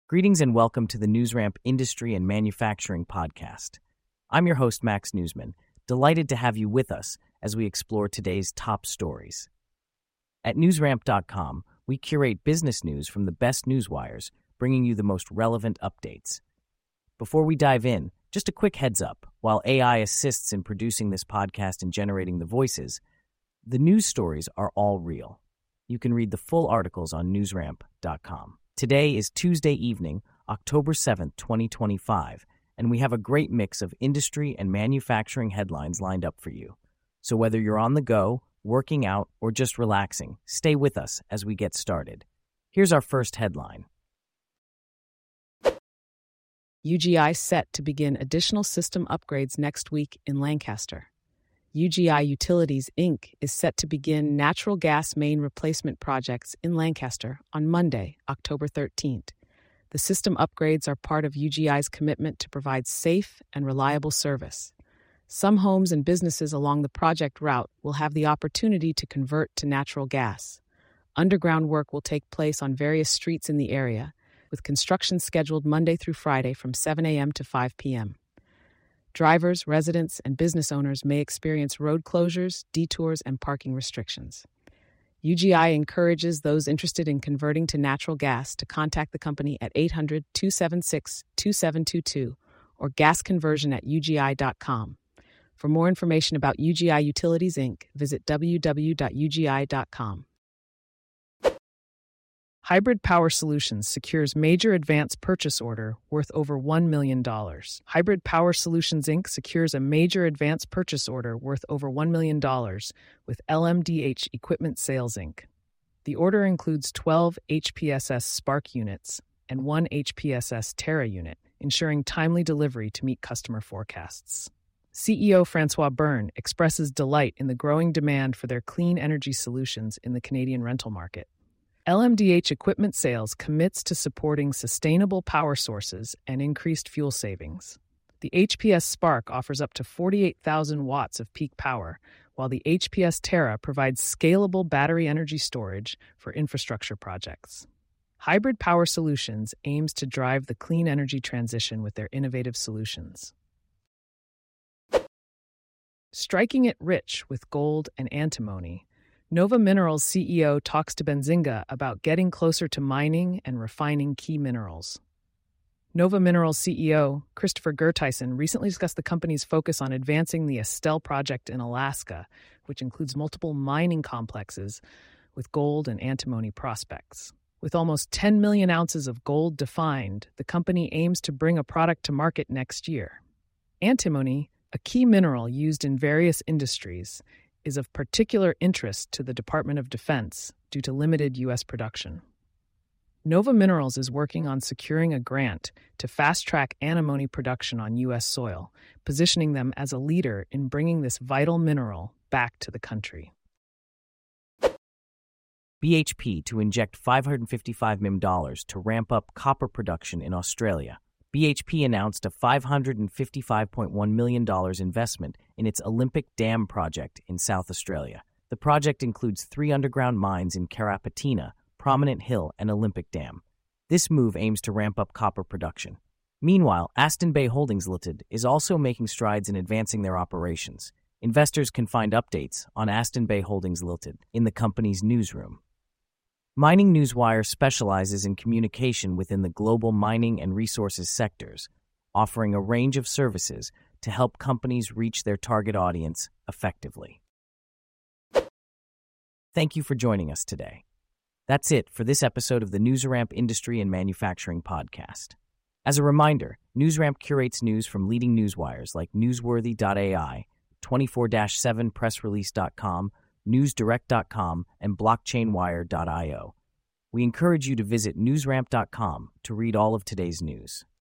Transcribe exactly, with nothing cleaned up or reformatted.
Greetings and welcome to the NewsRamp Industry and Manufacturing Podcast. I'm your host, Max Newsman, delighted to have you with us as we explore today's top stories. At newsramp dot com, we curate business news from the best newswires, bringing you the most relevant updates. Before we dive in, just a quick heads up. While A I assists in producing this podcast and generating the voices, the news stories are all real. You can read the full articles on newsramp dot com. Today is Tuesday evening, October seventh, twenty twenty-five, and we have a great mix of industry and manufacturing headlines lined up for you. So whether you're on the go, working out, or just relaxing, stay with us as we get started. Here's our first headline. U G I set to begin additional system upgrades next week in Lancaster. U G I Utilities, Incorporated is set to begin natural gas main replacement projects in Lancaster on Monday, October thirteenth. The system upgrades are part of U G I's commitment to provide safe and reliable service. Some homes and businesses along the project route will have the opportunity to convert to natural gas. Underground work will take place on various streets in the area, with construction scheduled Monday through Friday from seven a.m. to five p.m. Drivers, residents, and business owners may experience road closures, detours, and parking restrictions. U G I encourages those interested in converting to natural gas to contact the company at eight hundred, two seven six, two seven two two or gasconversion at u g i dot com. For more information about U G I Utilities, Incorporated, visit w w w dot u g i dot com. Hybrid Power Solutions secures major advance purchase order worth over one million dollars. Hybrid Power Solutions, Incorporated secures a major advance purchase order worth over one million dollars with L M D H Equipment Sales, Incorporated. The order includes twelve H P S S Spark units and one H P S S Terra unit, ensuring timely delivery to meet customer forecasts. C E O Francois Byrne expresses delight in the growing demand for their clean energy solutions in the Canadian rental market. L M D H Equipment Sales commits to supporting sustainable power sources and increased fuel savings. The H P S Spark offers up to forty-eight thousand watts of peak power, while the H P S Terra provides scalable battery energy storage for infrastructure projects. Hybrid Power Solutions aims to drive the clean energy transition with their innovative solutions. Striking it rich with gold and antimony, Nova Minerals C E O talks to Benzinga about getting closer to mining and refining key minerals. Nova Minerals C E O Christopher Gertison recently discussed the company's focus on advancing the Estelle project in Alaska, which includes multiple mining complexes with gold and antimony prospects. With almost ten million ounces of gold defined, the company aims to bring a product to market next year. Antimony, a key mineral used in various industries, is of particular interest to the Department of Defense due to limited U S production. Nova Minerals is working on securing a grant to fast-track antimony production on U S soil, positioning them as a leader in bringing this vital mineral back to the country. B H P to inject five hundred fifty-five million dollars to ramp up copper production in Australia. B H P announced a five hundred fifty-five point one million dollars investment in its Olympic Dam project in South Australia. The project includes three underground mines in Karapatina, Prominent Hill, and Olympic Dam. This move aims to ramp up copper production. Meanwhile, Aston Bay Holdings Limited is also making strides in advancing their operations. Investors can find updates on Aston Bay Holdings Limited in the company's newsroom. Mining Newswire specializes in communication within the global mining and resources sectors, offering a range of services to help companies reach their target audience effectively. Thank you for joining us today. That's it for this episode of the NewsRamp Industry and Manufacturing Podcast. As a reminder, NewsRamp curates news from leading newswires like newsworthy dot a i, twenty-four seven press release dot com, news direct dot com, and blockchain wire dot io. We encourage you to visit newsramp dot com to read all of today's news.